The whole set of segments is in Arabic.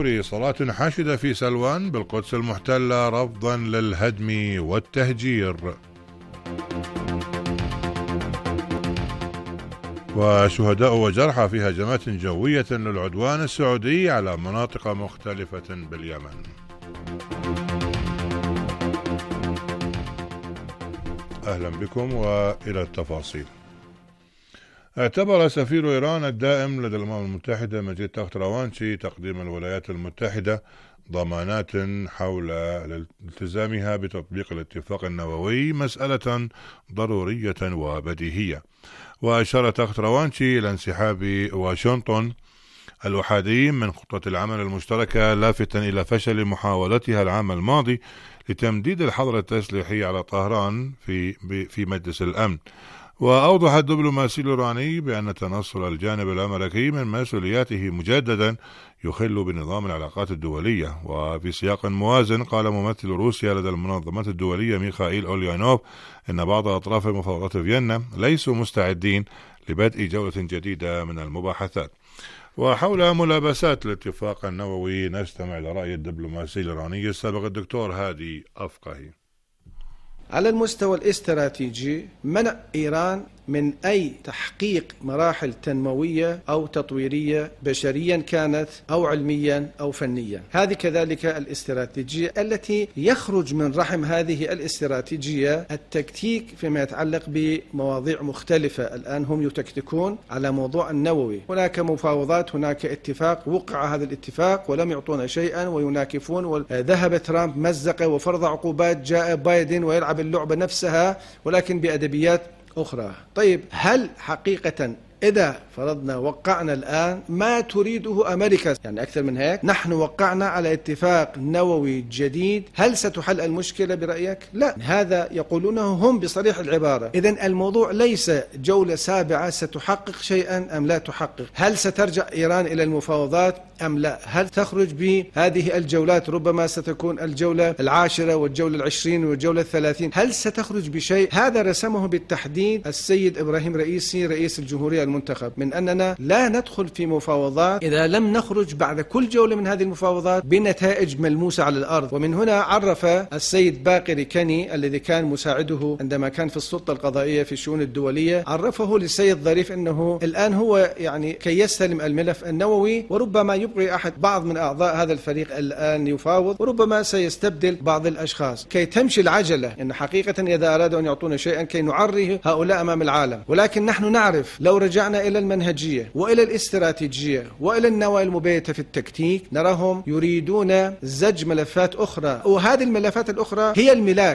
صلاة حاشدة في سلوان بالقدس المحتلة رفضا للهدم والتهجير. وشهداء وجرحى في هجمات جوية للعدوان السعودي على مناطق مختلفة باليمن. أهلا بكم وإلى التفاصيل. اعتبر سفير إيران الدائم لدى الأمم المتحدة مجيد تخت روانشي تقديم الولايات المتحدة ضمانات حول التزامها بتطبيق الاتفاق النووي مسألة ضرورية وبديهية. وأشار تخت روانشي إلى انسحاب واشنطن الأحادي من خطة العمل المشتركة، لافتا إلى فشل محاولتها العام الماضي لتمديد الحظر التسليحي على طهران في مجلس الأمن. وأوضح الدبلوماسي الإيراني بأن تنصل الجانب الأمريكي من مسؤولياته مجددا يخل بنظام العلاقات الدولية. وفي سياق موازن قال ممثل روسيا لدى المنظمات الدولية ميخائيل أوليانوف إن بعض أطراف مفاوضات فيينا ليسوا مستعدين لبدء جولة جديدة من المباحثات. وحول ملابسات الاتفاق النووي نستمع لرأي الدبلوماسي الإيراني السابق الدكتور هادي أفقهي. على المستوى الاستراتيجي منع إيران من أي تحقيق مراحل تنموية أو تطويرية بشريا كانت أو علميا أو فنيا. هذه كذلك الاستراتيجية التي يخرج من رحم هذه الاستراتيجية التكتيك فيما يتعلق بمواضيع مختلفة. الآن هم يتكتكون على موضوع النووي، هناك مفاوضات، هناك اتفاق، وقع هذا الاتفاق ولم يعطونا شيئا ويناكفون. ذهب ترامب مزق وفرض عقوبات، جاء بايدن ويلعب اللعبة نفسها ولكن بأدبيات أخرى. طيب، هل حقيقة إذا فرضنا وقعنا الآن ما تريده أمريكا، يعني أكثر من هيك، نحن وقعنا على اتفاق نووي جديد، هل ستحل المشكلة برأيك؟ لا، هذا يقولونه هم بصريح العبارة. إذن الموضوع ليس جولة سابعة ستحقق شيئا أم لا تحقق. هل سترجع إيران إلى المفاوضات أم لا؟ هل تخرج بهذه الجولات؟ ربما ستكون الجولة 10 والجولة 20 والجولة 30. هل ستخرج بشيء؟ هذا رسمه بالتحديد السيد إبراهيم رئيسي رئيس الجمهورية المنتخب، من أننا لا ندخل في مفاوضات إذا لم نخرج بعد كل جولة من هذه المفاوضات بنتائج ملموسة على الأرض. ومن هنا عرف السيد باقر كني الذي كان مساعده عندما كان في السلطة القضائية في الشؤون الدولية، عرفه للسيد ظريف أنه الآن هو يعني كي يستلم الملف النووي، وربما يبقي بعض من أعضاء هذا الفريق الآن يفاوض، وربما سيستبدل بعض الأشخاص كي تمشي العجلة. إن حقيقة إذا أرادوا أن يعطونا شيئا كي نعريه هؤلاء أمام العالم. ولكن نحن نعرف لو رجعنا إلى المنهجية وإلى الاستراتيجية وإلى النوايا المبيتة في التكتيك نراهم يريدون زج ملفات أخرى، وهذه الملفات الأخرى هي الملاك.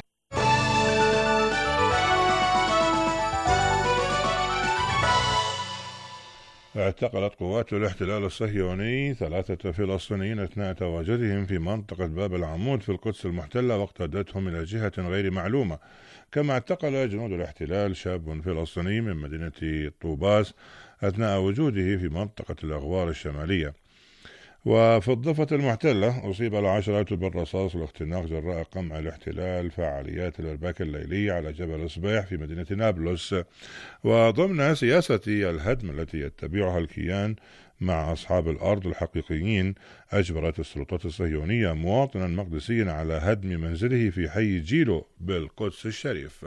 اعتقلت قوات الاحتلال الصهيوني 3 فلسطينيين أثناء تواجدهم في منطقة باب العمود في القدس المحتلة واقتادتهم إلى جهة غير معلومة. كما اعتقل جنود الاحتلال شاب فلسطيني من مدينة طوباس أثناء وجوده في منطقة الأغوار الشمالية. وفي الضفة المحتلة أصيب العشرات بالرصاص والاختناق جراء قمع الاحتلال فعاليات الإرباك الليلي على جبل صبيح في مدينة نابلس، وضمن سياسة الهدم التي يتبعها الكيان مع أصحاب الأرض الحقيقيين. أجبرت السلطات الصهيونية مواطنا مقدسيا على هدم منزله في حي جيلو بالقدس الشريف.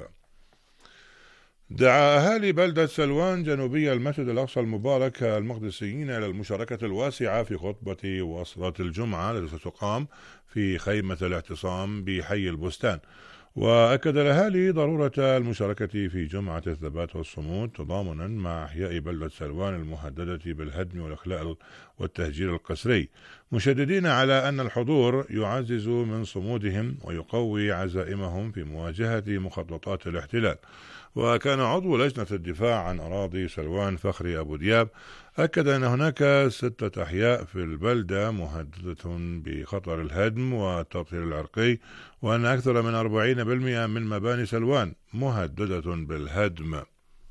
دعا أهالي بلدة سلوان جنوبي المسجد الأقصى المبارك المقدسيين إلى المشاركة الواسعة في خطبة وصلة الجمعة التي ستقام في خيمة الاعتصام بحي البستان. وأكد الأهالي ضرورة المشاركة في جمعة الثبات والصمود تضامنا مع أحياء بلدة سلوان المهددة بالهدم والإخلاء والتهجير القسري، مشددين على أن الحضور يعزز من صمودهم ويقوي عزائمهم في مواجهة مخططات الاحتلال. وكان عضو لجنة الدفاع عن أراضي سلوان فخري أبو دياب أكد أن هناك 6 أحياء في البلدة مهددة بخطر الهدم والتطهير العرقي، وأن أكثر من 40% من مباني سلوان مهددة بالهدم.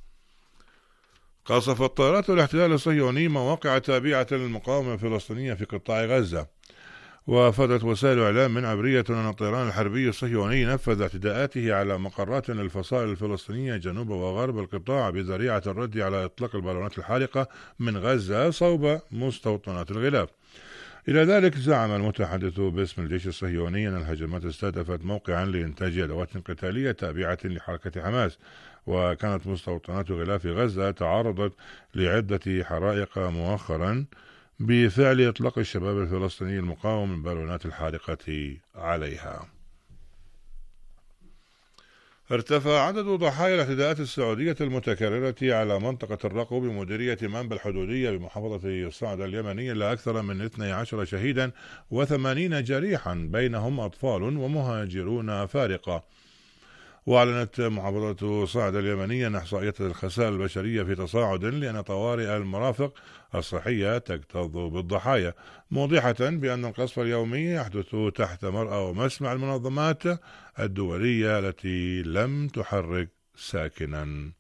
قصفت طائرات الاحتلال الصهيوني مواقع تابعة للمقاومة الفلسطينية في قطاع غزة. وافادت وسائل إعلام من عبرية أن الطيران الحربي الصهيوني نفذ اعتداءاته على مقرات للفصائل الفلسطينية جنوب وغرب القطاع بذريعة الرد على إطلاق البالونات الحارقة من غزة صوب مستوطنات الغلاف. إلى ذلك زعم المتحدث باسم الجيش الصهيوني أن الهجمات استهدفت موقعا لإنتاج أدوات قتالية تابعة لحركة حماس، وكانت مستوطنات غلاف غزة تعرضت لعدة حرائق مؤخرا بفعل إطلاق الشباب الفلسطيني المقاوم من بالونات الحارقة عليها. ارتفع عدد ضحايا الاعتداءات السعودية المتكررة على منطقة الرقو بمديرية منبع الحدودية بمحافظة صعدة اليمنية إلى أكثر من 12 شهيدا و80 جريحا، بينهم أطفال ومهاجرون فارقة. وأعلنت محافظة صعدة اليمنية أن إحصائيات الخسائر البشرية في تصاعد لأن طوارئ المرافق الصحية تكتظ بالضحايا، موضحة بأن القصف اليومي يحدث تحت مرأى ومسمع المنظمات الدولية التي لم تحرك ساكنا.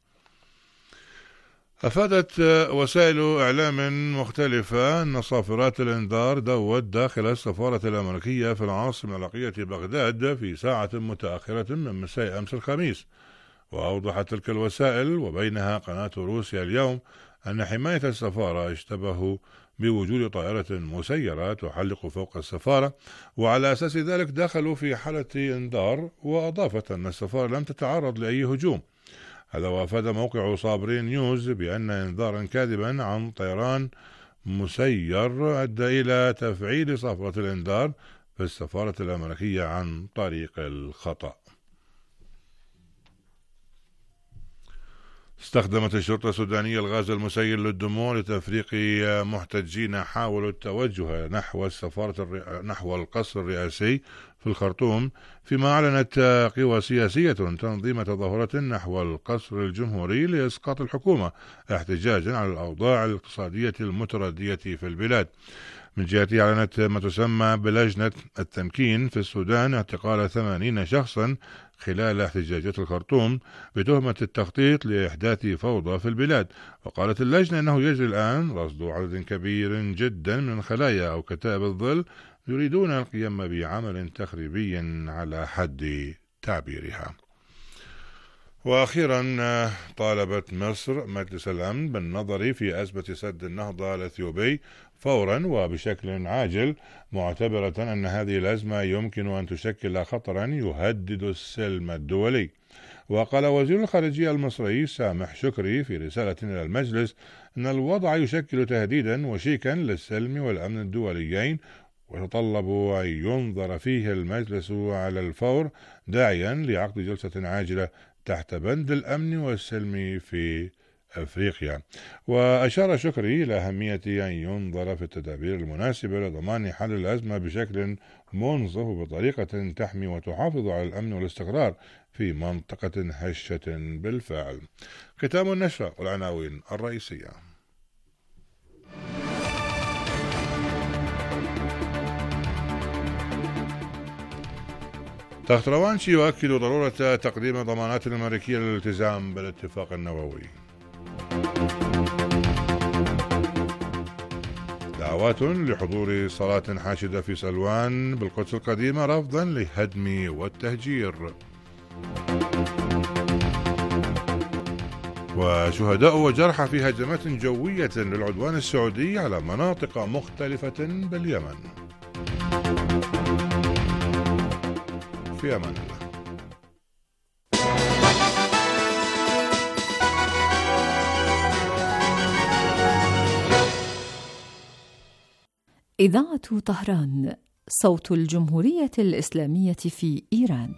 أفادت وسائل إعلام مختلفة أن صافرات الإنذار دوت داخل السفارة الأمريكية في العاصمة العراقية بغداد في ساعة متأخرة من مساء أمس الخميس. وأوضحت تلك الوسائل وبينها قناة روسيا اليوم أن حماية السفارة اشتبهوا بوجود طائرة مسيرة تحلق فوق السفارة، وعلى أساس ذلك دخلوا في حالة إنذار، وأضافت أن السفارة لم تتعرض لأي هجوم. هذا وأفاد موقع صابرين نيوز بأن إنذارا كاذبا عن طيران مسير أدى إلى تفعيل صافرة الإنذار في السفارة الأمريكية عن طريق الخطأ. استخدمت الشرطة السودانية الغاز المسيل للدموع لتفريق محتجين حاولوا التوجه نحو القصر الرئاسي في الخرطوم، فيما أعلنت قوى سياسية تنظيم تظاهرة نحو القصر الجمهوري لإسقاط الحكومة احتجاجا على الأوضاع الاقتصادية المتردية في البلاد. من جهته أعلنت ما تسمى بلجنة التمكين في السودان اعتقال 80 شخصا خلال احتجاجات الخرطوم بتهمة التخطيط لإحداث فوضى في البلاد. وقالت اللجنة أنه يجري الآن رصد عدد كبير جدا من الخلايا أو كتائب الظل يريدون القيام بعمل تخريبي على حد تعبيرها. وأخيرا طالبت مصر مجلس الأمن بالنظر في أزمة سد النهضة الأثيوبي فورا وبشكل عاجل، معتبرة أن هذه الأزمة يمكن أن تشكل خطرا يهدد السلم الدولي. وقال وزير الخارجية المصري سامح شكري في رسالة إلى المجلس أن الوضع يشكل تهديدا وشيكا للسلم والأمن الدوليين، ويتطلب أن ينظر فيه المجلس على الفور، داعيا لعقد جلسة عاجلة تحت بند الأمن والسلم في أفريقيا. وأشار شكري إلى أهمية أن ينظر في التدابير المناسبة لضمان حل الأزمة بشكل منصف وبطريقة تحمي وتحافظ على الأمن والاستقرار في منطقة هشة بالفعل. ختام النشرة والعناوين الرئيسية. تخت روانشي يؤكد ضرورة تقديم ضمانات الأمريكية للالتزام بالاتفاق النووي. دعوات لحضور صلاة حاشدة في سلوان بالقدس القديمة رفضا للهدم والتهجير. وشهداء وجرحى في هجمات جوية للعدوان السعودي على مناطق مختلفة باليمن. في أمان الله. إذاعة طهران، صوت الجمهورية الإسلامية في إيران.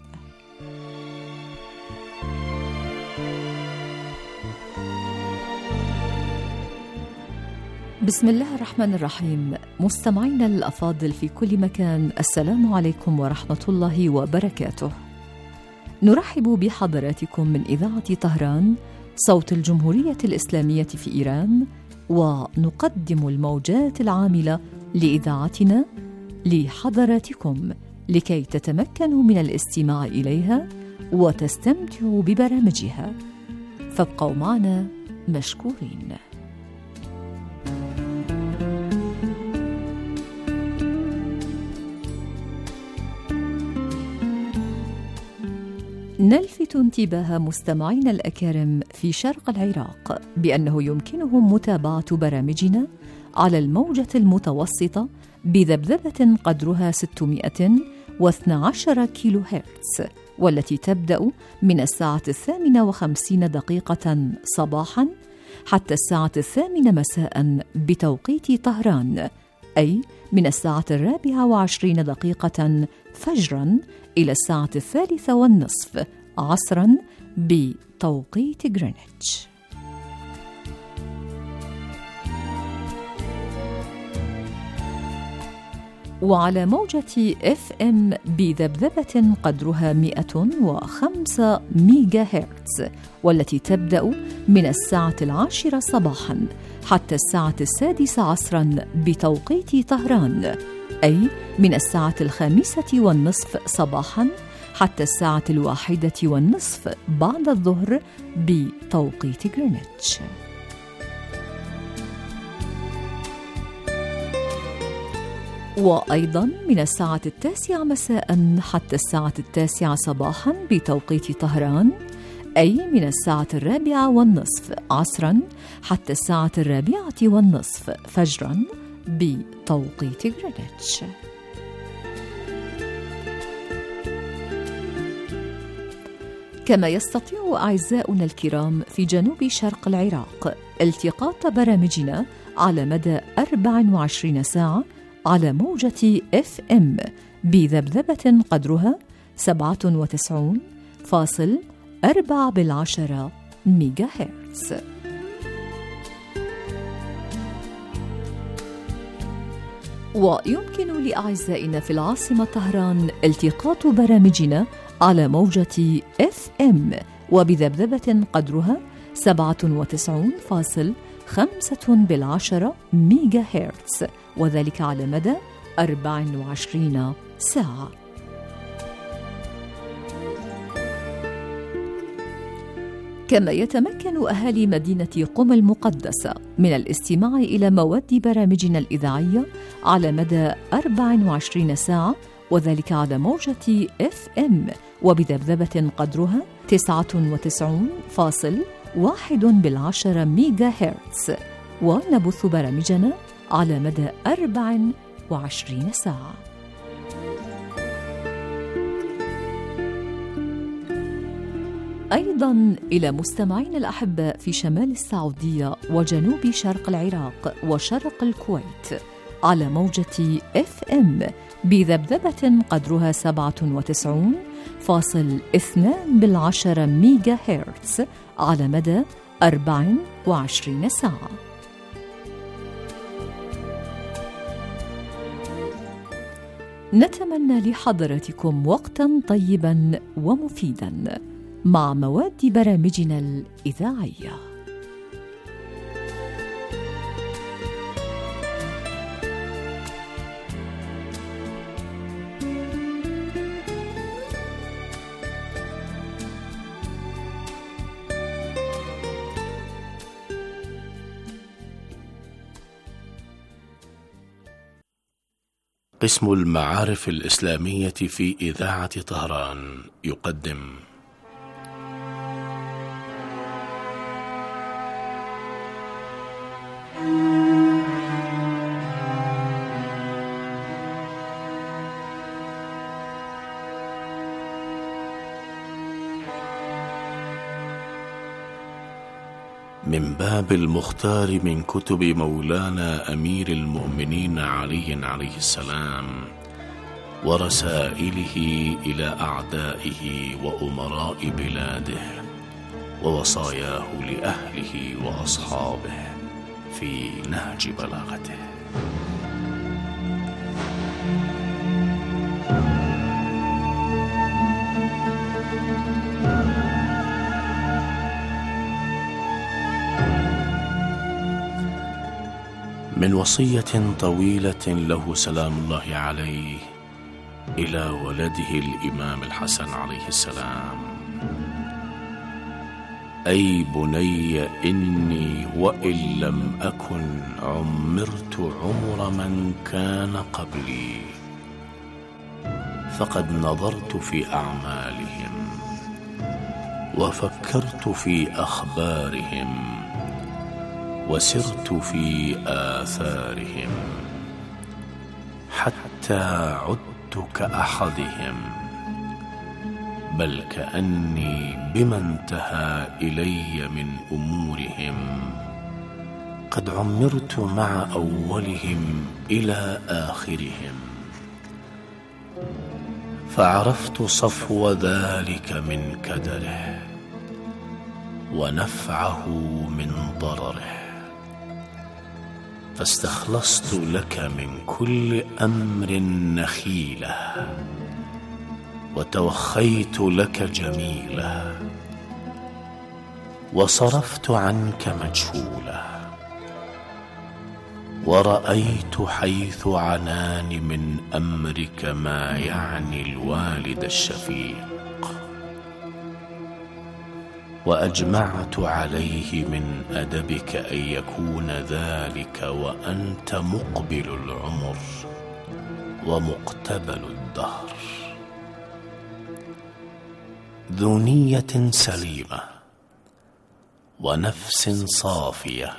بسم الله الرحمن الرحيم. مستمعينا الأفاضل في كل مكان، السلام عليكم ورحمة الله وبركاته. نرحب بحضراتكم من إذاعة طهران، صوت الجمهورية الإسلامية في إيران، ونقدم الموجات العاملة لإذاعتنا لحضراتكم لكي تتمكنوا من الاستماع إليها وتستمتعوا ببرامجها، فابقوا معنا مشكورين. نلفت انتباه مستمعينا الأكارم في شرق العراق بأنه يمكنهم متابعة برامجنا على الموجة المتوسطة بذبذبة قدرها 612 كيلو هرتز، والتي تبدأ من الساعة 58 صباحاً حتى الساعة 8 مساءً بتوقيت طهران، أي من الساعة 24 فجراً إلى الساعة 3:30 عصراً بتوقيت غرينتش. وعلى موجة FM بذبذبة قدرها 105 ميجا هرتز، والتي تبدأ من الساعة 10 صباحاً حتى الساعة 6 عصراً بتوقيت طهران، أي من الساعة 5:30 صباحاً حتى الساعة 1:30 بعد الظهر بتوقيت غرينتش. وأيضاً من الساعة 9 مساءً حتى الساعة 9 صباحاً بتوقيت طهران، أي من الساعة 4:30 عصراً حتى الساعة 4:30 فجراً بتوقيت غرينتش. كما يستطيع أعزاؤنا الكرام في جنوب شرق العراق التقاط برامجنا على مدى 24 ساعة على موجة FM بذبذبة قدرها 97.4 ميجا هرتز. ويمكن لأعزائنا في العاصمة طهران التقاط برامجنا على موجة FM وبذبذبة قدرها 97.5 ميجا هرتز، وذلك على مدى 24 ساعة. كما يتمكن أهالي مدينة قم المقدسة من الاستماع إلى مواد برامجنا الإذاعية على مدى 24 ساعة، وذلك على موجة FM وبذبذبة قدرها 99.1 ميجا هرتز، ونبث برامجنا على مدى 24 ساعة. أيضاً إلى مستمعين الأحباء في شمال السعودية وجنوب شرق العراق وشرق الكويت على موجة FM بذبذبة قدرها 97.2 ميجا هرتز على مدى 24 ساعة. نتمنى لحضراتكم وقتاً طيباً ومفيداً مع مواد برامجنا الإذاعية. قسم المعارف الإسلامية في إذاعة طهران يقدم من باب المختار من كتب مولانا أمير المؤمنين علي عليه السلام ورسائله إلى أعدائه وأمراء بلاده ووصاياه لأهله وأصحابه في نهج بلاغته. من وصية طويلة له سلام الله عليه إلى ولده الإمام الحسن عليه السلام: أي بني إني وإن لم أكن عمرت عمر من كان قبلي فقد نظرت في أعمالهم وفكرت في أخبارهم وسرت في آثارهم حتى عدت كأحدهم، بل كأني بما انتهى إلي من أمورهم قد عمرت مع أولهم إلى آخرهم، فعرفت صفو ذلك من كدره ونفعه من ضرره، فاستخلصت لك من كل أمر نخيلة، وتوخيت لك جميلة، وصرفت عنك مجهولة، ورأيت حيث عناني من أمرك ما يعني الوالد الشفيق، وأجمعت عليه من أدبك أن يكون ذلك وأنت مقبل العمر ومقتبل الدهر، ذو نية سليمة ونفس صافية،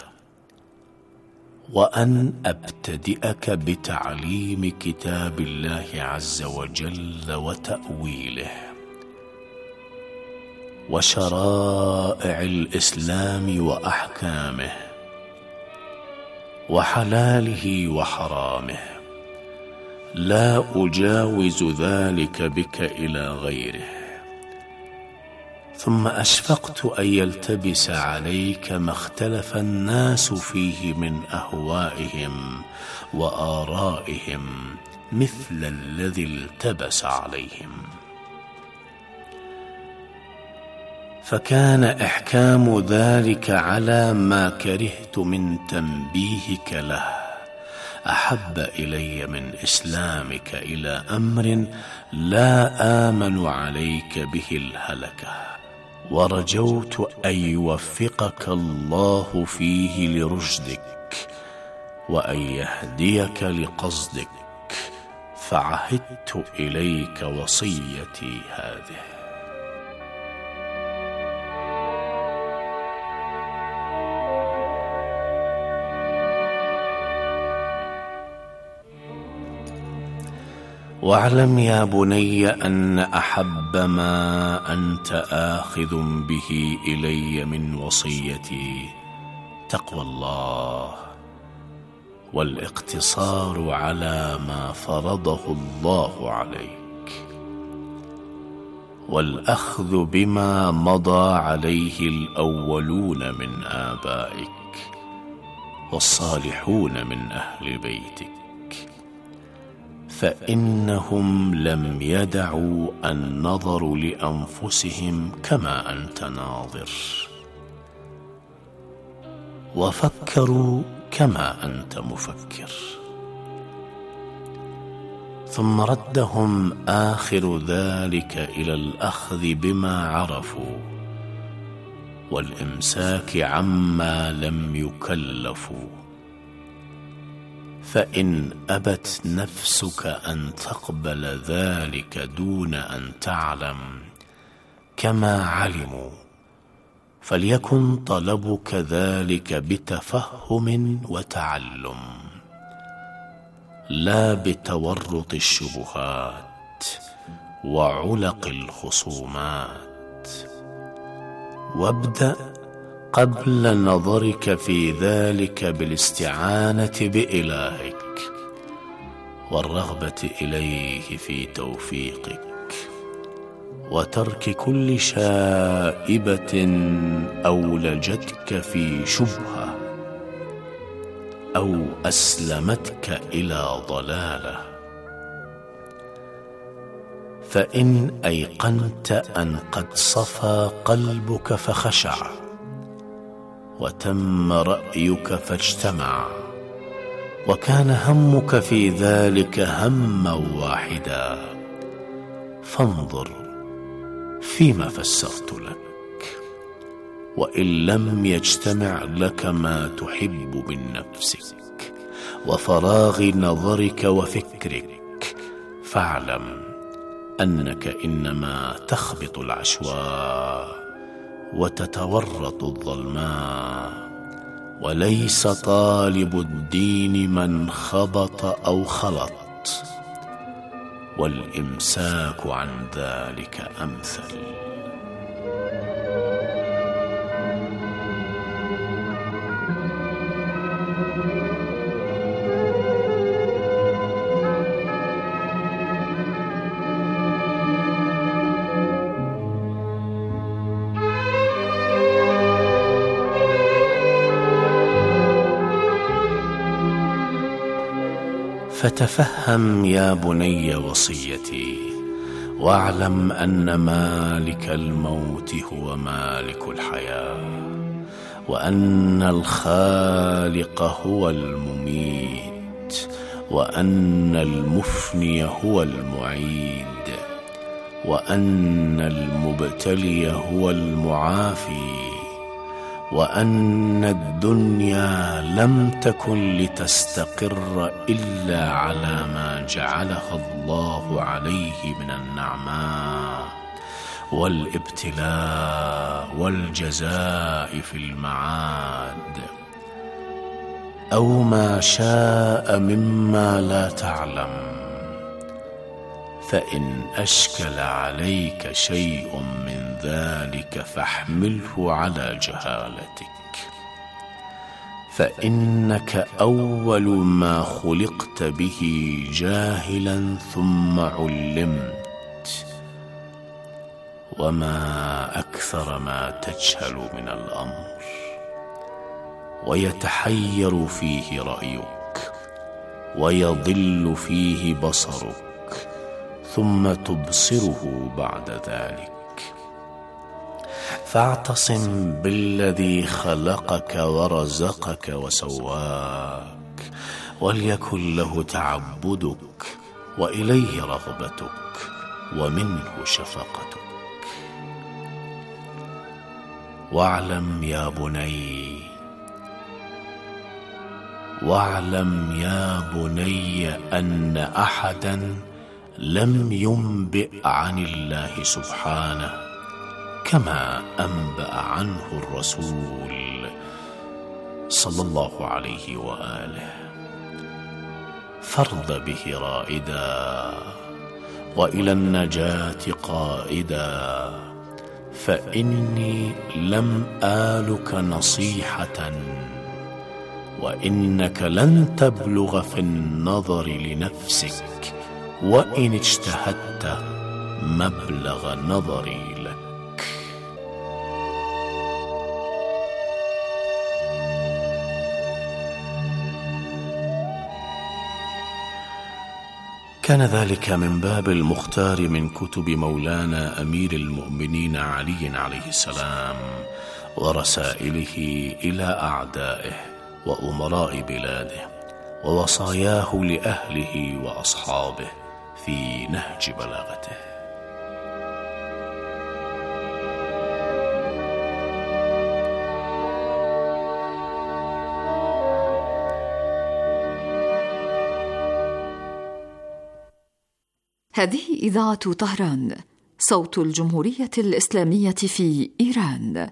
وأن أبتدئك بتعليم كتاب الله عز وجل وتأويله وشرائع الإسلام وأحكامه وحلاله وحرامه، لا أجاوز ذلك بك إلى غيره. ثم أشفقت أن يلتبس عليك ما اختلف الناس فيه من أهوائهم وآرائهم مثل الذي التبس عليهم، فكان إحكام ذلك على ما كرهت من تنبيهك له أحب إلي من إسلامك إلى أمر لا آمن عليك به الهلكة، ورجوت أن يوفقك الله فيه لرشدك وأن يهديك لقصدك، فعهدت إليك وصيتي هذه. واعلم يا بني أن أحب ما أنت آخذ به إلي من وصيتي تقوى الله، والاقتصار على ما فرضه الله عليك، والأخذ بما مضى عليه الأولون من آبائك والصالحون من أهل بيتك، فإنهم لم يدعوا أن نظروا لأنفسهم كما أنت ناظر، وفكروا كما أنت مفكر. ثم ردهم آخر ذلك إلى الأخذ بما عرفوا والإمساك عما لم يكلفوا، فإن أبت نفسك أن تقبل ذلك دون أن تعلم كما علموا، فليكن طلبك ذلك بتفهم وتعلم، لا بتورط الشبهات وعلق الخصومات. وابدأ قبل نظرك في ذلك بالاستعانة بإلهك والرغبة إليه في توفيقك، وترك كل شائبة أولجتك في شبهة أو أسلمتك إلى ضلالة. فإن أيقنت أن قد صفى قلبك فخشع، وتم رأيك فاجتمع، وكان همك في ذلك هما واحدا، فانظر فيما فسرت لك. وإن لم يجتمع لك ما تحب من نفسك وفراغ نظرك وفكرك، فاعلم أنك إنما تخبط العشواء وتتورط الظلماء، وليس طالب الدين من خبط أو خلط، والإمساك عن ذلك أمثل. فتفهم يا بني وصيتي، واعلم أن مالك الموت هو مالك الحياة، وأن الخالق هو المميت، وأن المفني هو المعيد، وأن المبتلي هو المعافي، وأن الدنيا لم تكن لتستقر إلا على ما جعلها الله عليه من النعماء والابتلاء والجزاء في المعاد، أو ما شاء مما لا تعلم. فإن أشكل عليك شيء من ذلك فاحمله على جهالتك، فإنك أول ما خلقت به جاهلا ثم علمت، وما أكثر ما تجهل من الأمر ويتحير فيه رأيك ويضل فيه بصرك، ثم تبصره بعد ذلك. فاعتصم بالذي خلقك ورزقك وسواك، وليكن له تعبدك وإليه رغبتك ومنه شفقتك. واعلم يا بني أن أحدا لم ينبئ عن الله سبحانه كما أنبأ عنه الرسول صلى الله عليه وآله، فارض به رائدا وإلى النجاة قائدا، فإني لم آلك نصيحة، وإنك لن تبلغ في النظر لنفسك وإن اجتهدت مبلغ نظري لك. كان ذلك من باب المختار من كتب مولانا أمير المؤمنين علي عليه السلام ورسائله إلى أعدائه وأمراء بلاده، ووصاياه لأهله وأصحابه في نهج بلاغته. هذه إذاعة طهران، صوت الجمهورية الإسلامية في إيران.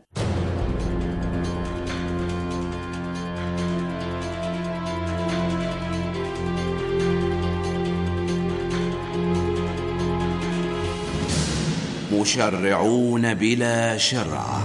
مشرعون بلا شرع.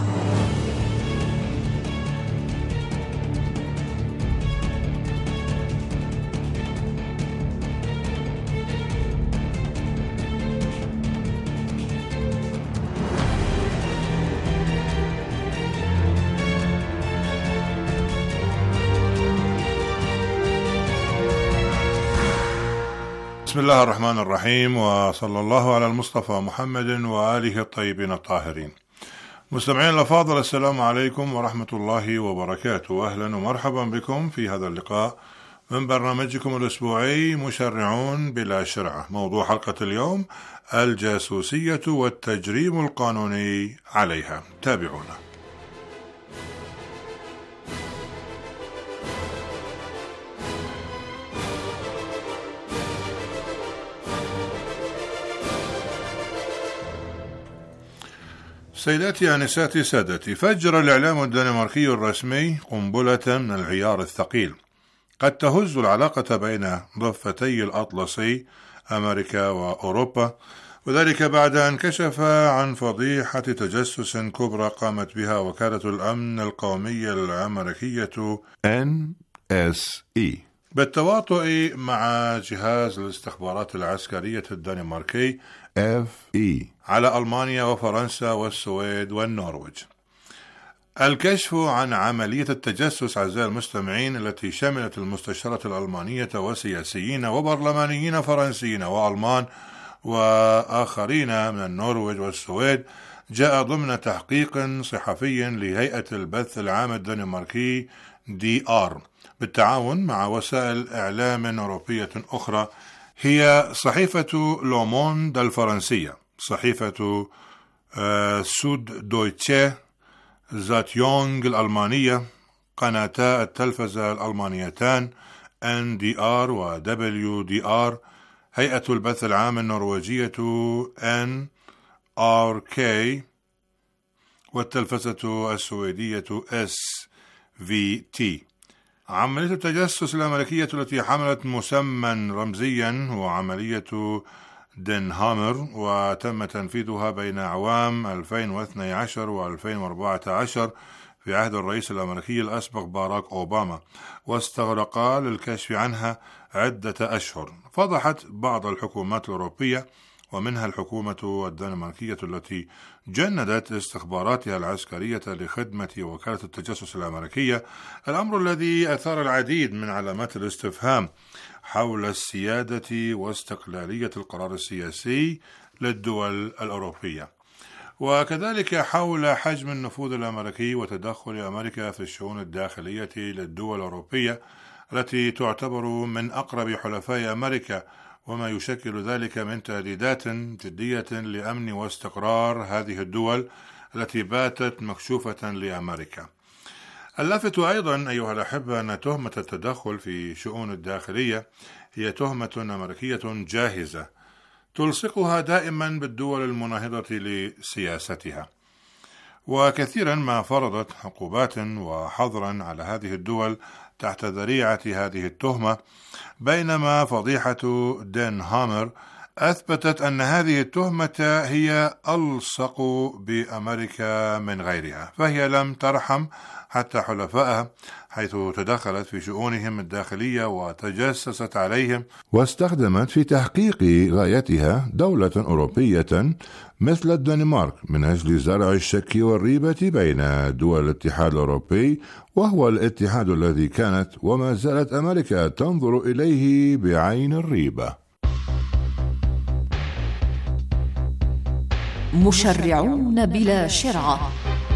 بسم الله الرحمن الرحيم، وصلى الله على المصطفى محمد وآله الطيبين الطاهرين. مستمعين الأفاضل، السلام عليكم ورحمة الله وبركاته. أهلا ومرحبا بكم في هذا اللقاء من برنامجكم الأسبوعي مشرعون بلا شرعة. موضوع حلقة اليوم: الجاسوسية والتجريم القانوني عليها. تابعونا. سيداتي آنساتي سادتي، فجر الإعلام الدنماركي الرسمي قنبلة من العيار الثقيل قد تهز العلاقة بين ضفتي الأطلسي أمريكا وأوروبا، وذلك بعد أن كشف عن فضيحة تجسس كبرى قامت بها وكالة الأمن القومي الأمريكية NSA بالتواطؤ مع جهاز الاستخبارات العسكرية الدنماركي FE على ألمانيا وفرنسا والسويد والنرويج. الكشف عن عملية التجسس أعزائي المستمعين التي شملت المستشارة الألمانية وسياسيين وبرلمانيين فرنسيين وألمان وآخرين من النرويج والسويد جاء ضمن تحقيق صحفي لهيئة البث العام الدنماركي DR بالتعاون مع وسائل إعلام أوروبية أخرى هي صحيفة لوموند الفرنسية، صحيفة سود دويتشه زاتيونغ الألمانية، قناتا التلفزة الألمانيتان NDR و WDR، هيئة البث العام النرويجية NRK والتلفزة السويدية SVT. عملية التجسس الأمريكية التي حملت مسمى رمزيا هو عملية دنهامر، وتم تنفيذها بين أعوام 2012 و 2014 في عهد الرئيس الأمريكي الأسبق باراك أوباما، واستغرق للكشف عنها عدة أشهر. فضحت بعض الحكومات الأوروبية ومنها الحكومة الدنماركية التي جندت استخباراتها العسكرية لخدمة وكالة التجسس الأمريكية، الأمر الذي أثار العديد من علامات الاستفهام حول السيادة واستقلالية القرار السياسي للدول الأوروبية، وكذلك حول حجم النفوذ الأمريكي وتدخل أمريكا في الشؤون الداخلية للدول الأوروبية التي تعتبر من أقرب حلفاء أمريكا، وما يشكل ذلك من تهديدات جدية لأمن واستقرار هذه الدول التي باتت مكشوفة لأمريكا. اللافت أيضا أيها الأحبة أن تهمة التدخل في شؤون الداخلية هي تهمة أمريكية جاهزة تلصقها دائما بالدول المناهضة لسياستها، وكثيرا ما فرضت عقوبات وحظرا على هذه الدول تحت ذريعة هذه التهمة، بينما فضيحة دنهامر أثبتت أن هذه التهمة هي ألصق بأمريكا من غيرها، فهي لم ترحم حتى حلفائها حيث تدخلت في شؤونهم الداخلية وتجسست عليهم، واستخدمت في تحقيق غايتها دولة أوروبية مثل الدنمارك من أجل زرع الشك والريبة بين دول الاتحاد الأوروبي، وهو الاتحاد الذي كانت وما زالت أمريكا تنظر إليه بعين الريبة. مشرعون بلا شرعة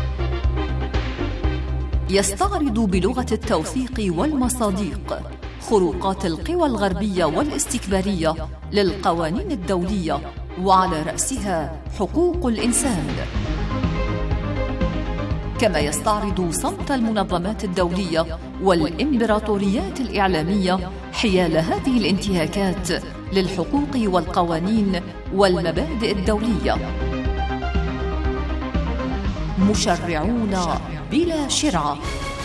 يستعرض بلغة التوثيق والمصادق خروقات القوى الغربية والاستكبارية للقوانين الدولية، وعلى رأسها حقوق الإنسان، كما يستعرض صمت المنظمات الدولية والإمبراطوريات الإعلامية حيال هذه الانتهاكات للحقوق والقوانين والمبادئ الدولية. مشرعون بلا شرعة.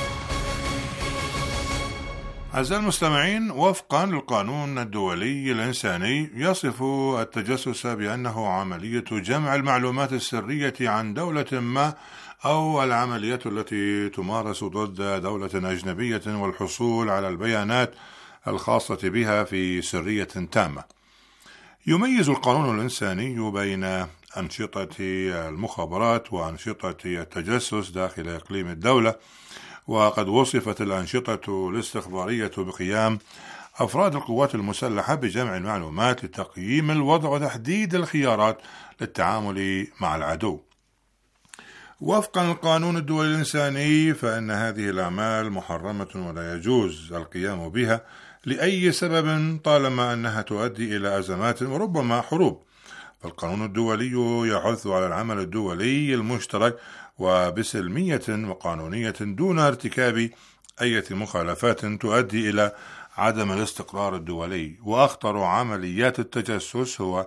أعزائي المستمعين، وفقا للقانون الدولي الإنساني يصف التجسس بأنه عملية جمع المعلومات السرية عن دولة ما أو العمليات التي تمارس ضد دولة أجنبية والحصول على البيانات الخاصة بها في سرية تامة. يميز القانون الإنساني بين أنشطة المخابرات وأنشطة التجسس داخل إقليم الدولة، وقد وصفت الأنشطة الاستخبارية بقيام أفراد القوات المسلحة بجمع المعلومات لتقييم الوضع وتحديد الخيارات للتعامل مع العدو. وفقا للقانون الدولي الإنساني فإن هذه الأعمال محرمة ولا يجوز القيام بها لأي سبب طالما أنها تؤدي إلى أزمات وربما حروب. فالقانون الدولي يحث على العمل الدولي المشترك وبسلمية وقانونية دون ارتكاب أي مخالفات تؤدي إلى عدم الاستقرار الدولي. وأخطر عمليات التجسس هو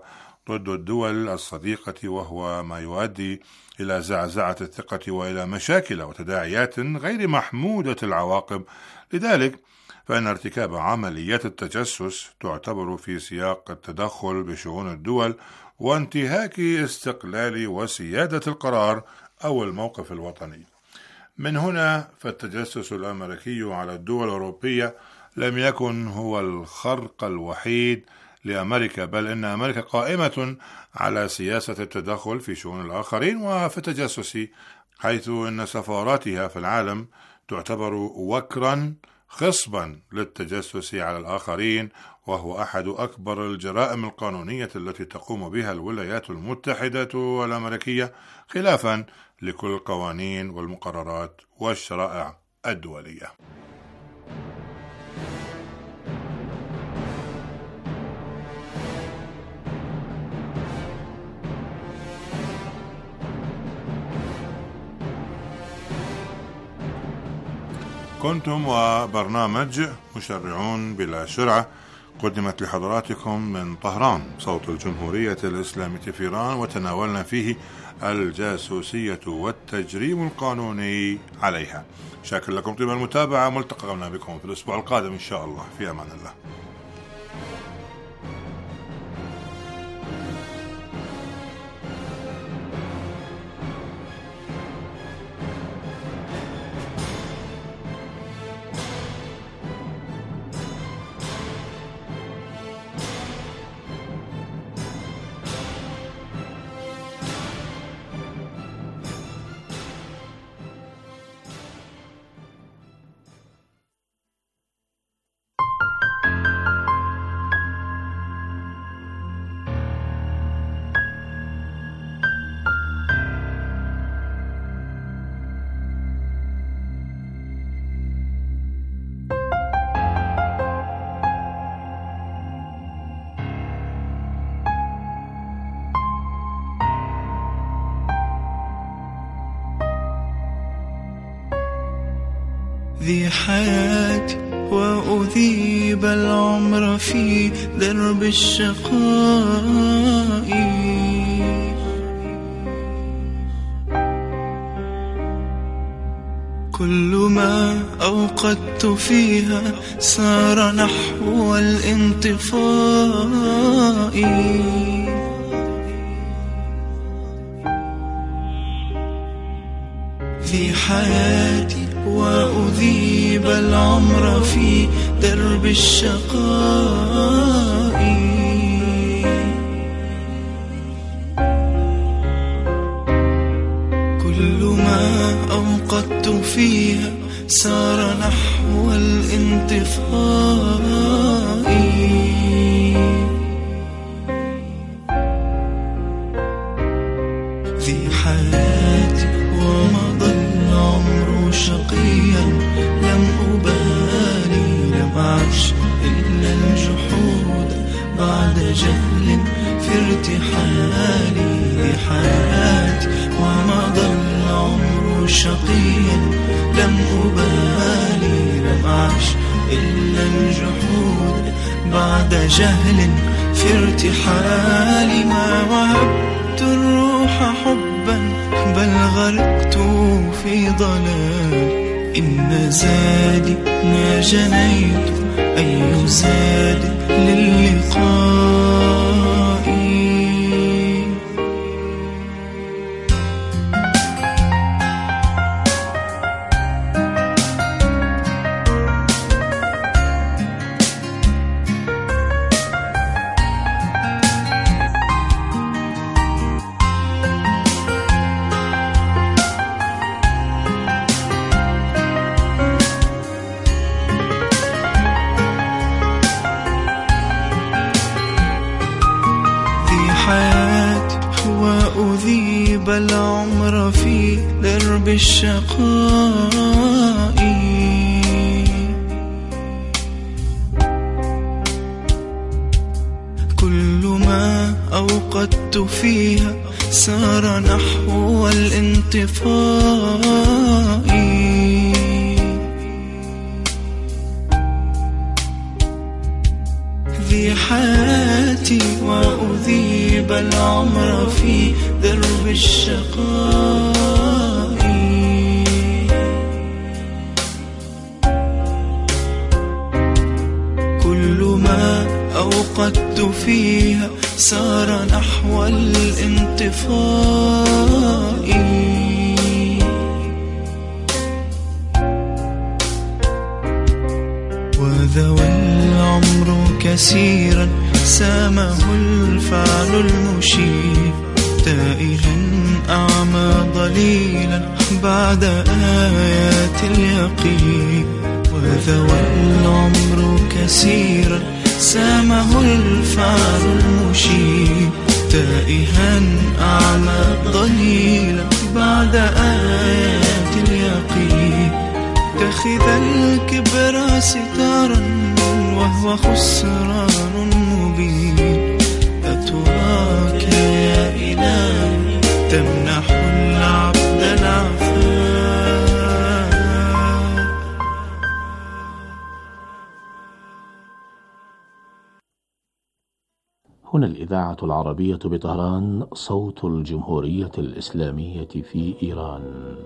ضد الدول الصديقة، وهو ما يؤدي إلى زعزعة الثقة وإلى مشاكل وتداعيات غير محمودة العواقب. لذلك فإن ارتكاب عمليات التجسس تعتبر في سياق التدخل بشؤون الدول وانتهاك استقلال وسيادة القرار أو الموقف الوطني. من هنا فالتجسس الأمريكي على الدول الأوروبية لم يكن هو الخرق الوحيد لأمريكا، بل إن أمريكا قائمة على سياسة التدخل في شؤون الآخرين وفي التجسس، حيث إن سفاراتها في العالم تعتبر وكرا خصبا للتجسس على الآخرين، وهو أحد أكبر الجرائم القانونية التي تقوم بها الولايات المتحدة الأمريكية، خلافا لكل القوانين والمقررات والشرائع الدولية. كنتم وبرنامج مشرعون بلا شرعة، قدمت لحضراتكم من طهران صوت الجمهورية الإسلامية في إيران، وتناولنا فيه الجاسوسية والتجريم القانوني عليها. شاكر لكم طيب المتابعة، ملتقينا بكم في الأسبوع القادم إن شاء الله، في أمان الله. ذي حياتي وأذيب العمر في درب الشقاء، كل ما أوقدت فيها سار نحو الانطفاء. ذي حياتي وأذيب العمر في درب الشقاء، كل ما أوقدت فيها سار نحو الانطفاء. ذي حياتي ومضى العمر شقيا، لم أبالي لم أعش إلا الجحود بعد جهل في ارتحالي. ذي حياتي ومضى العمر شقيا، لم أبالي لم أعش إلا الجحود بعد جهل في ارتحالي. ما وهبت الروح حبا بل غرقت في ضلال، إن زادي ما جنيت أي زاد للقاء. وأذيب العمر في درب الشقاء، كل ما أوقدت فيها سار نحو الانطفاء. ذي حياتي وأذيب العمر في درب الشقاء. كل ما أوقدت فيها سار نحو الانطفاء. وذوى العمر كثيرا سامه الفعل المشير، تائها أعمى ضليلا بعد آيات اليقين. وذوى العمر كثيرا سامه الفعل المشير، تائها أعمى ضليلا بعد آيات اليقين. اتخذ الكبر ستارا وهو خسران مبين. أتراك يا إلهي تمنح العبد العفاء. هنا الإذاعة العربية بطهران، صوت الجمهورية الإسلامية في إيران.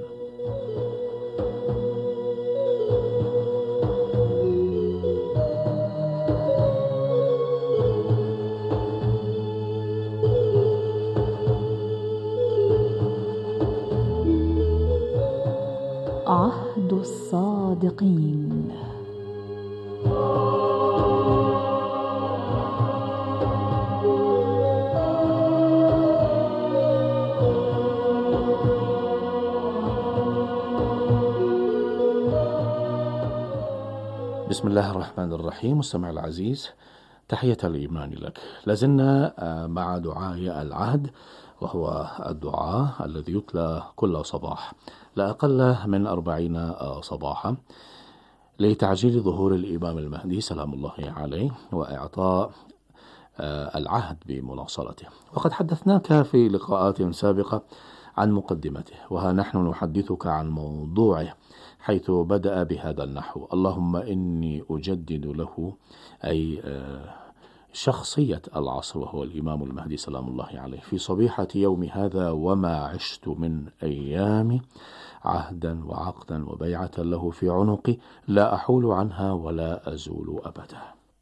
عهد الصادقين. بسم الله الرحمن الرحيم. مستمع العزيز، تحية الإيمان لك. لازلنا مع دعاء العهد، وهو الدعاء الذي يتلى كل صباح لا أقل من 40 صباحا لتعجيل ظهور الإمام المهدي سلام الله عليه وإعطاء العهد بمناصرته. وقد حدثناك في لقاءات سابقة عن مقدمته، وها نحن نحدثك عن موضوعه، حيث بدأ بهذا النحو: اللهم إني أجدد له، أي شخصية العصر وهو الإمام المهدي سلام الله عليه، في صبيحة يوم هذا وما عشت من أيام عهدا وعقدا وبيعة له في عنقي لا أحول عنها ولا أزول أبدا.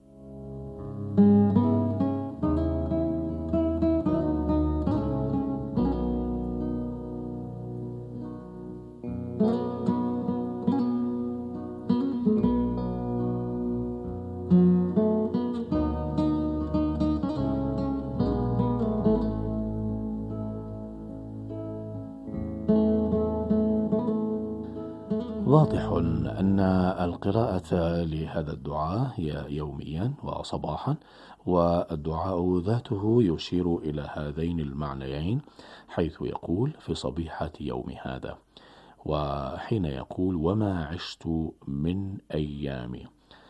واضح أن القراءة لهذا الدعاء هي يوميا وصباحا، والدعاء ذاته يشير إلى هذين المعنيين، حيث يقول في صبيحة يوم هذا، وحين يقول وما عشت من أيامي.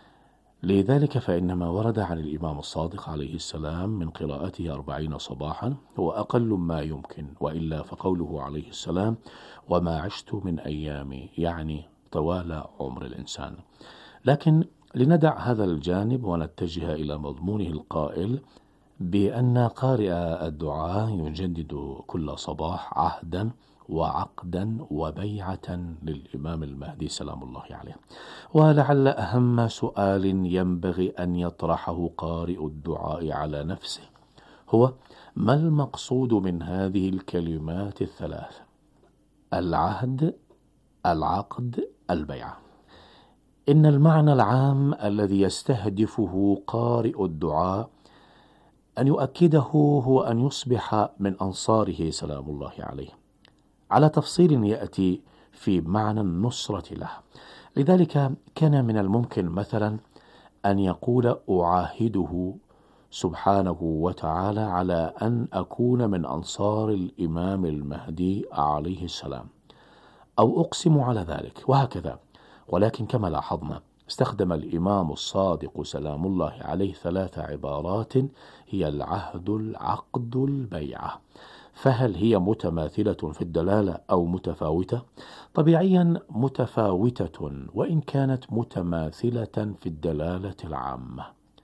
لذلك فإن ما ورد عن الإمام الصادق عليه السلام من قراءته 40 صباحا هو أقل ما يمكن، وإلا فقوله عليه السلام وما عشت من أيامي يعني طوال عمر الإنسان. لكن لندع هذا الجانب ونتجه إلى مضمونه القائل بأن قارئ الدعاء يجدد كل صباح عهدا وعقدا وبيعة للإمام المهدي سلام الله عليه. ولعل أهم سؤال ينبغي أن يطرحه قارئ الدعاء على نفسه هو: ما المقصود من هذه الكلمات الثلاث؟ العهد، العقد، البيعة. إن المعنى العام الذي يستهدفه قارئ الدعاء أن يؤكده هو أن يصبح من أنصاره سلام الله عليه، على تفصيل يأتي في معنى النصرة له. لذلك كان من الممكن مثلا أن يقول أعاهده سبحانه وتعالى على أن أكون من أنصار الإمام المهدي عليه السلام، أو أقسم على ذلك، وهكذا. ولكن كما لاحظنا استخدم الإمام الصادق سلام الله عليه 3 عبارات هي العهد، العقد، البيعة. فهل هي متماثلة في الدلالة أو متفاوتة؟ طبيعيا متفاوتة، وإن كانت متماثلة في الدلالة العامة.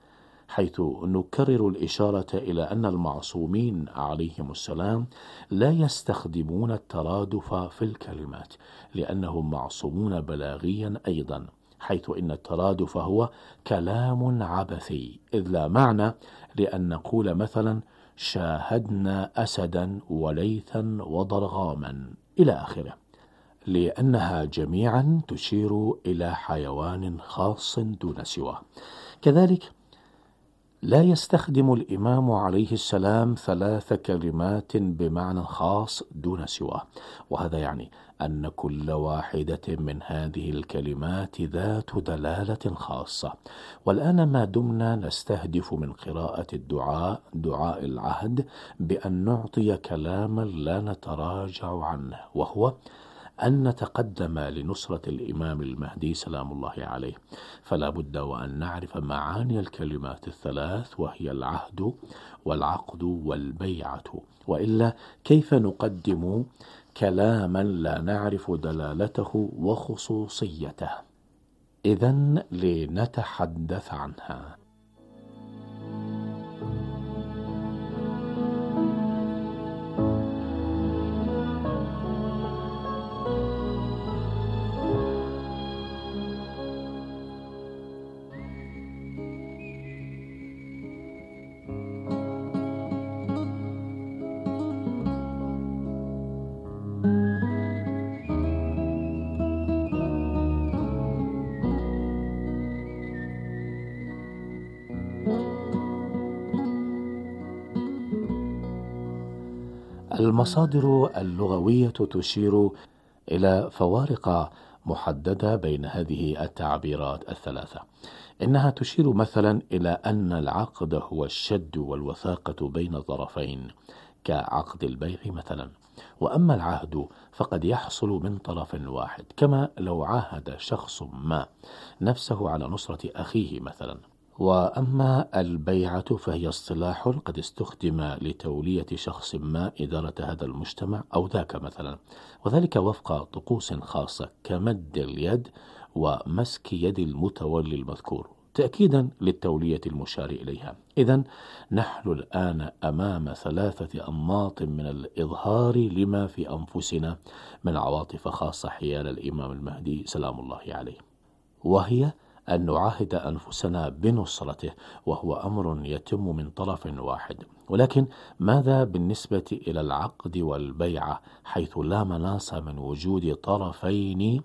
حيث نكرر الإشارة إلى أن المعصومين عليهم السلام لا يستخدمون الترادف في الكلمات، لأنهم معصومون بلاغيا أيضا، حيث إن الترادف هو كلام عبثي إذ لا معنى، لأن نقول مثلا شاهدنا أسدا وليثا وضرغاما إلى آخره، لأنها جميعا تشير إلى حيوان خاص دون سواه. كذلك لا يستخدم الإمام عليه السلام 3 كلمات بمعنى خاص دون سواه، وهذا يعني أن كل واحدة من هذه الكلمات ذات دلالة خاصة. والآن ما دمنا نستهدف من قراءة الدعاء دعاء العهد بأن نعطي كلاما لا نتراجع عنه، وهو أن نتقدم لنصرة الإمام المهدي سلام الله عليه، فلا بد وأن نعرف معاني الكلمات ال3، وهي العهد والعقد والبيعة، وإلا كيف نقدم كلاما لا نعرف دلالته وخصوصيته؟ إذن لنتحدث عنها. المصادر اللغوية تشير إلى فوارق محددة بين هذه التعبيرات ال3. إنها تشير مثلا إلى أن العقد هو الشد والوثاقة بين طرفين كعقد البيع مثلا، وأما العهد فقد يحصل من طرف واحد، كما لو عاهد شخص ما نفسه على نصرة أخيه مثلا. وأما البيعة فهي اصطلاح قد استخدم لتولية شخص ما إدارة هذا المجتمع أو ذاك مثلا، وذلك وفق طقوس خاصة كمد اليد ومسك يد المتولي المذكور تأكيدا للتولية المشار إليها. إذن نحن الآن أمام 3 أنماط من الإظهار لما في أنفسنا من عواطف خاصة حيال الإمام المهدي سلام الله عليه، وهي أن نعاهد أنفسنا بنصرته، وهو أمر يتم من طرف واحد. ولكن ماذا بالنسبة إلى العقد والبيعة، حيث لا مناص من وجود طرفين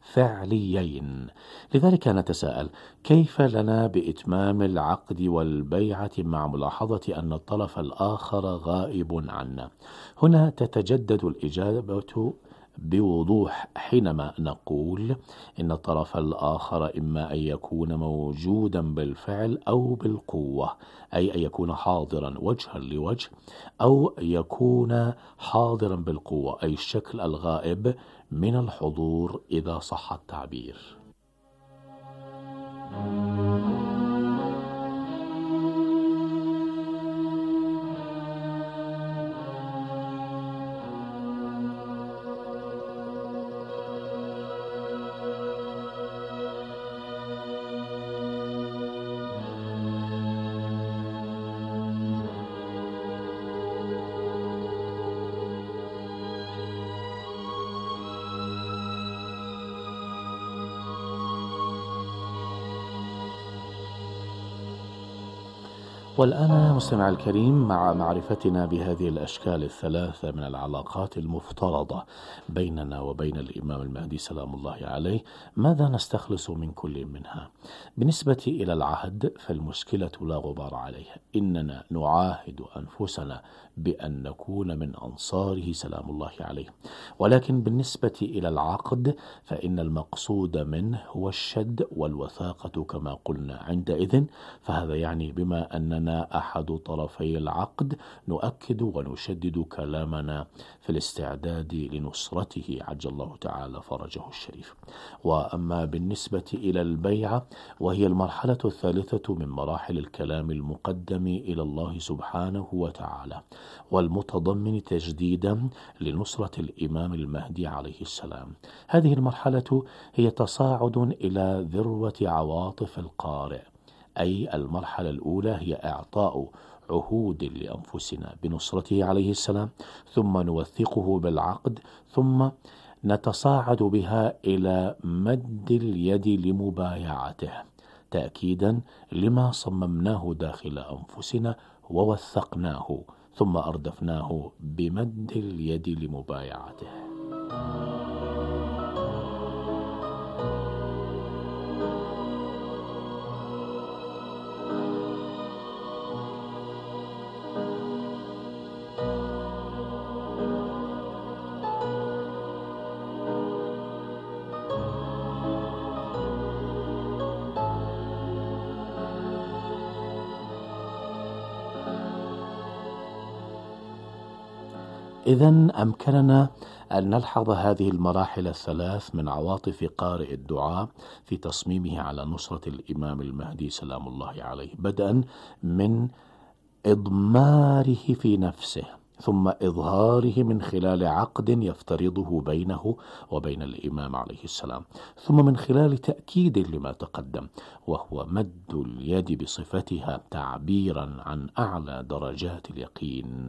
فعليين؟ لذلك نتساءل كيف لنا بإتمام العقد والبيعة مع ملاحظة أن الطرف الآخر غائب عنا؟ هنا تتجدد الإجابة بوضوح حينما نقول إن الطرف الآخر إما أن يكون موجودا بالفعل أو بالقوة، أي أن يكون حاضرا وجها لوجه، أو يكون حاضرا بالقوة أي الشكل الغائب من الحضور إذا صح التعبير. والآن مستمع الكريم، مع معرفتنا بهذه الأشكال ال3 من العلاقات المفترضة بيننا وبين الإمام المهدي سلام الله عليه، ماذا نستخلص من كل منها؟ بالنسبة إلى العهد فالمشكلة لا غبار عليها، إننا نعاهد أنفسنا بأن نكون من أنصاره سلام الله عليه. ولكن بالنسبة إلى العقد فإن المقصود منه هو الشد والوثاقة كما قلنا. عندئذ فهذا يعني بما أننا أحد طرفي العقد نؤكد ونشدد كلامنا في الاستعداد لنصرته عجل الله تعالى فرجه الشريف. وأما بالنسبة إلى البيعة وهي المرحلة الثالثة من مراحل الكلام المقدم إلى الله سبحانه وتعالى، والمتضمن تجديدا لنصرة الإمام المهدي عليه السلام. هذه المرحلة هي تصاعد إلى ذروة عواطف القارئ أي المرحلة الأولى هي إعطاء عهود لأنفسنا بنصرته عليه السلام، ثم نوثقه بالعقد، ثم نتصاعد بها إلى مد اليد لمبايعته، تأكيدا لما صممناه داخل أنفسنا ووثقناه، ثم أردفناه بمد اليد لمبايعته. إذن أمكننا أن نلحظ هذه المراحل الثلاث من عواطف قارئ الدعاء في تصميمه على نصرة الإمام المهدي سلام الله عليه، بدءا من إضماره في نفسه، ثم إظهاره من خلال عقد يفترضه بينه وبين الإمام عليه السلام، ثم من خلال تأكيد لما تقدم، وهو مد اليد بصفتها تعبيرا عن أعلى درجات اليقين.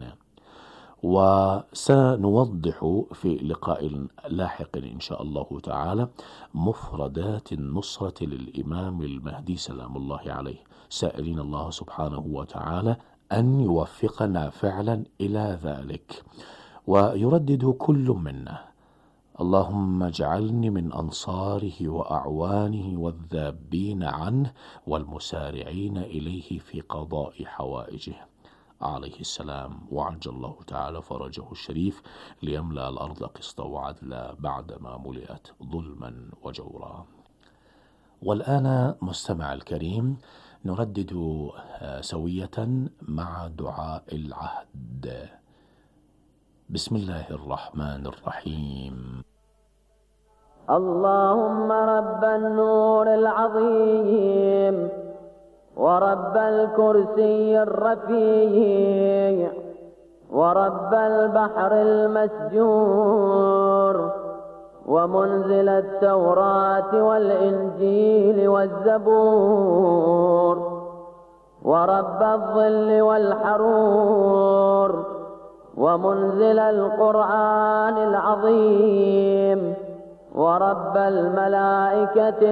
وسنوضح في لقاء لاحق إن شاء الله تعالى مفردات النصرة للإمام المهدي سلام الله عليه، سائلين الله سبحانه وتعالى أن يوفقنا فعلا إلى ذلك. ويردد كل منا: اللهم اجعلني من أنصاره وأعوانه والذابين عنه والمسارعين إليه في قضاء حوائجه عليه السلام، وعجل الله تعالى فرجه الشريف ليملأ الأرض قسطا وعدلا بعدما ملئت ظلما وجورا. والآن مستمع الكريم نردد سوية مع دعاء العهد. بسم الله الرحمن الرحيم. اللهم رب النور العظيم ورب الكرسي الرفيع ورب البحر المسجور ومنزل التوراة والإنجيل والزبور ورب الظل والحرور ومنزل القرآن العظيم ورب الملائكة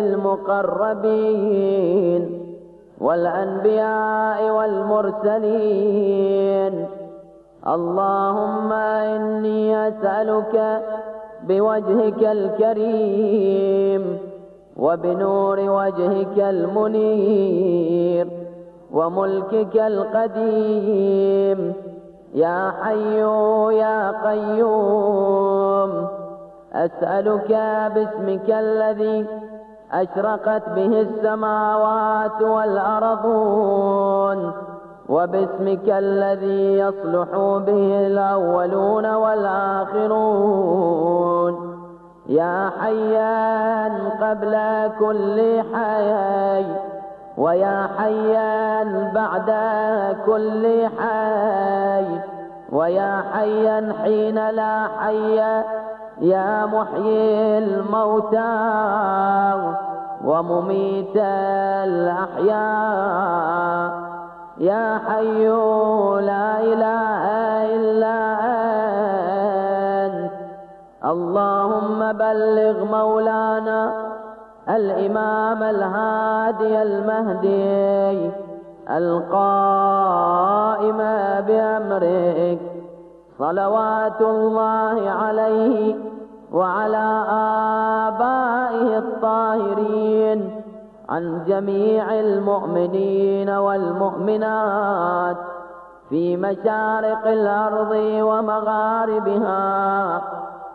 المقربين والأنبياء والمرسلين. اللهم إني أسألك بوجهك الكريم وبنور وجهك المنير وملكك القديم يا حي يا قيوم، أسألك باسمك الذي أشرقت به السماوات والأرضون وباسمك الذي يصلح به الأولون والآخرون، يا حيا قبل كل حي ويا حيا بعد كل حي ويا حيا حين لا حي، يا محيي الموتى ومميت الأحياء، يا حي لا إله إلا أنت. اللهم بلغ مولانا الإمام الهادي المهدي القائم بأمرك صلوات الله عليه وعلى آبائه الطاهرين عن جميع المؤمنين والمؤمنات في مشارق الأرض ومغاربها،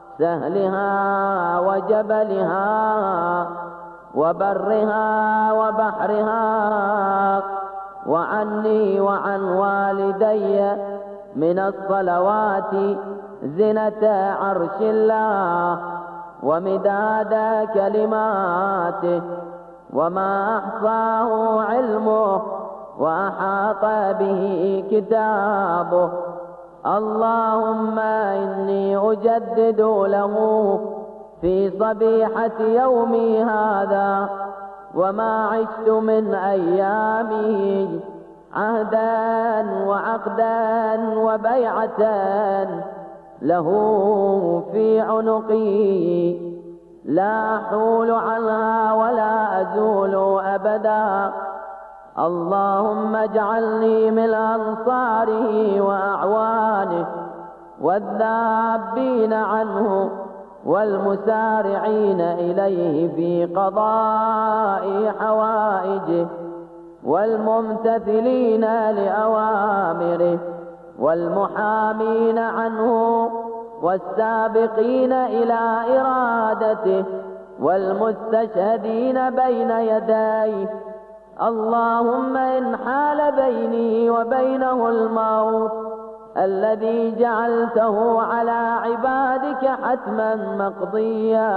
سهلها وجبلها وبرها وبحرها، وعني وعن والدي من الصلوات زنة عرش الله ومداد كلماته وما أحصاه علمه وأحاط به كتابه. اللهم إني أجدد له في صبيحة يومي هذا وما عشت من أيامي عهدا وعقدا وبيعة له في عنقي لا أحول عنها ولا أزول أبدا. اللهم اجعلني من أنصاره وأعوانه والذابين عنه والمسارعين إليه في قضاء حوائجه والممتثلين لأوامره والمحامين عنه والسابقين إلى إرادته والمستشهدين بين يديه. اللهم إن حال بيني وبينه الموت الذي جعلته على عبادك حتما مقضيا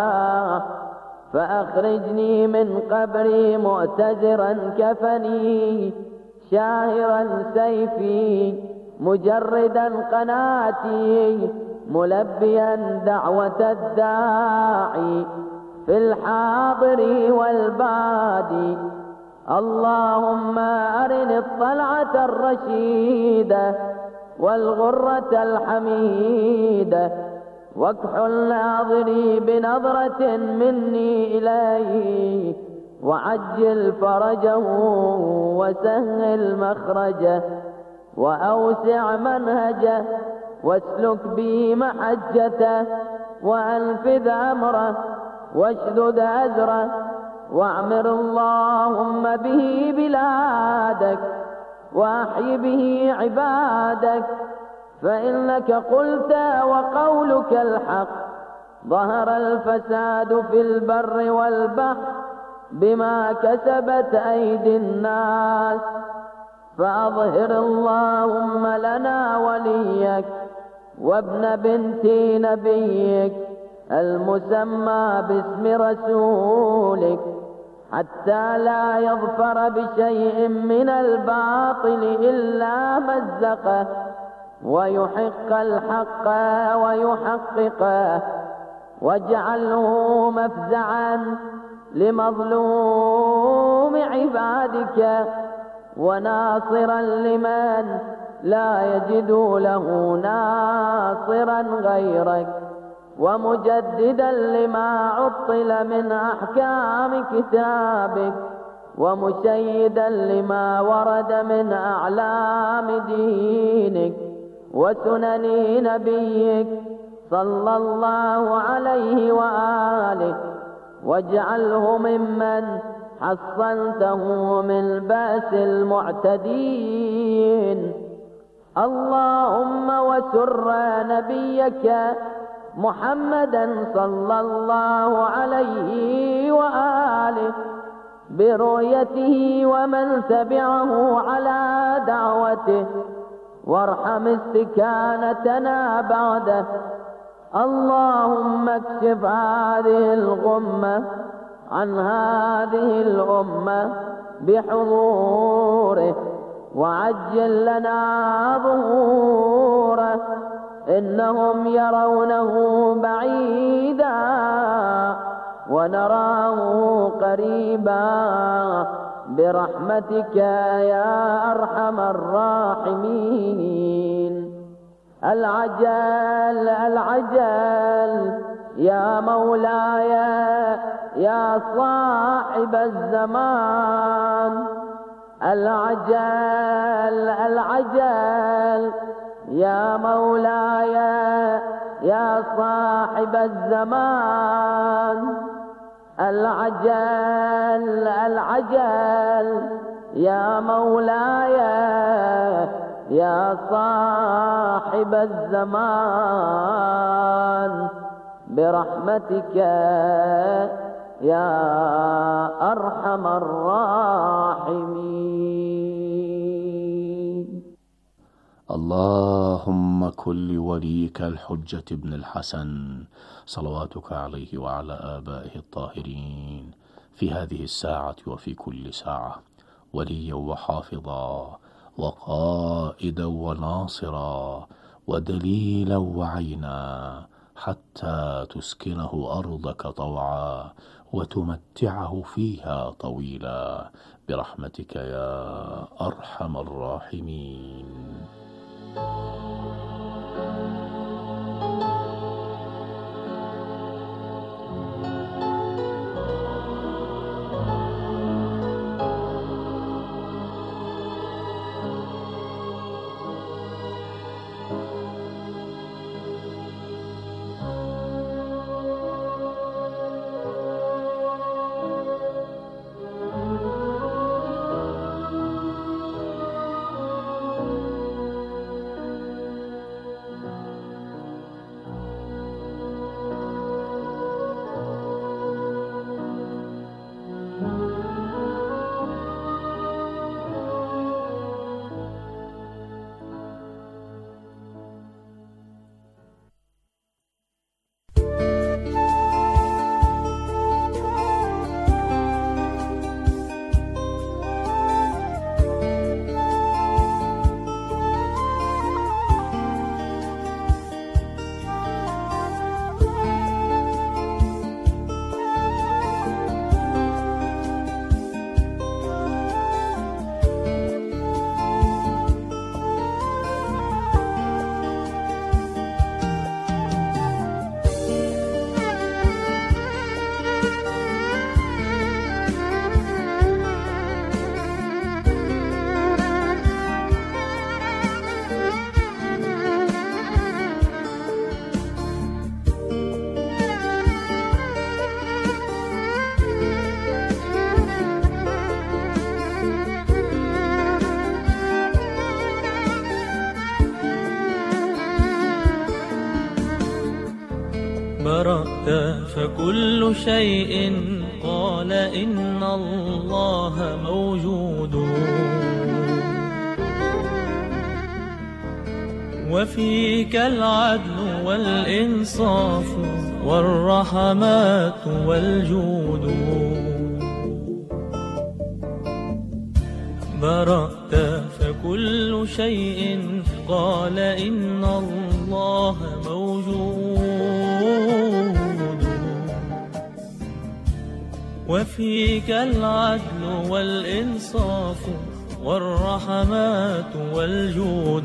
فأخرجني من قبري مؤتزرا كفني شاهرا سيفي مجردا قناتي ملبيا دعوة الداعي في الحاضر والبادي. اللهم أرني الطلعة الرشيدة والغرة الحميدة واكحل ناظري بنظرة مني إليه وعجل فرجه وسهل مخرجه وأوسع منهجه واسلك به محجته وأنفذ أمره واشدد أزره واعمر اللهم به بلادك وأحي به عبادك فإنك قلت وقولك الحق ظهر الفساد في البر والبحر بما كسبت أيدي الناس فأظهر اللهم لنا وليك وابن بنت نبيك المسمى باسم رسولك حتى لا يظفر بشيء من الباطل إلا مزقه ويحق الحق ويحققه واجعله مفزعا لمظلوم عبادك وناصرا لمن لا يجد له ناصرا غيرك ومجددا لما عطل من أحكام كتابك ومشيدا لما ورد من أعلام دينك وسنن نبيك صلى الله عليه وآله واجعله ممن حصنته من بأس المعتدين. اللهم وسر نبيك محمدا صلى الله عليه وآله برؤيته ومن تبعه على دعوته وارحم استكانتنا بعده. اللهم اكشف هذه الغمة عن هذه الأمة بحضوره وعجل لنا ظهوره إنهم يرونه بعيدا ونراه قريبا برحمتك يا أرحم الراحمين. العجل العجل يا مولاي يا صاحب الزمان العجل العجل يا مولاي يا صاحب الزمان العجل العجل يا مولاي يا صاحب الزمان برحمتك يا أرحم الراحمين. اللهم كن لوليك الحجة ابن الحسن صلواتك عليه وعلى آبائه الطاهرين في هذه الساعة وفي كل ساعة وليا وحافظا وقائدا وناصرا ودليلا وعينا حتى تسكنه أرضك طوعا وتمتعه فيها طويلا برحمتك يا أرحم الراحمين. برأت فكل شيء قال إن الله موجود، وفيك العدل والإنصاف والرحمات والجود. برأت فكل شيء قال إن الله موجود، وفيك العدل والإنصاف والرحمات والجود.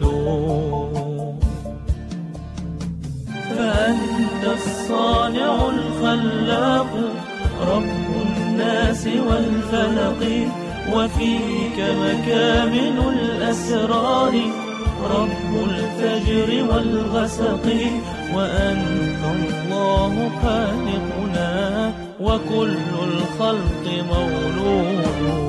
فأنت الصانع الخلاق رب الناس والفلق، وفيك مكامن الأسرار رب الفجر والغسق. وأنت الله خالقنا وكل الخلق مولود.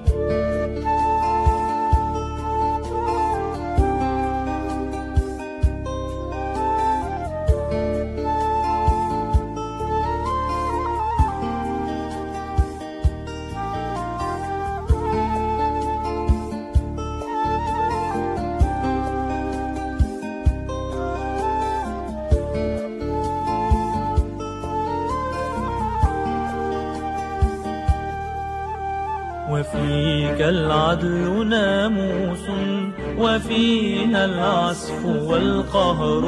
وفيك العدل ناموس، وفيها العسف والقهر.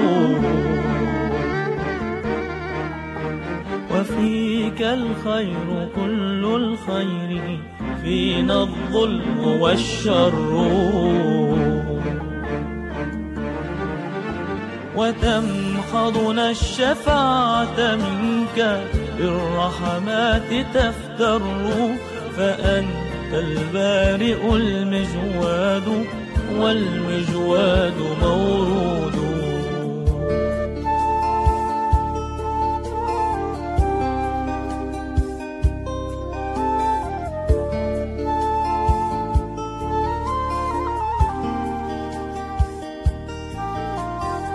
وفيك الخير كل الخير، فينا الظلم والشر. وتمحضنا الشفاعة منك بالرحمات تفتر. فأنت البارئ المجواد والمجواد مورود.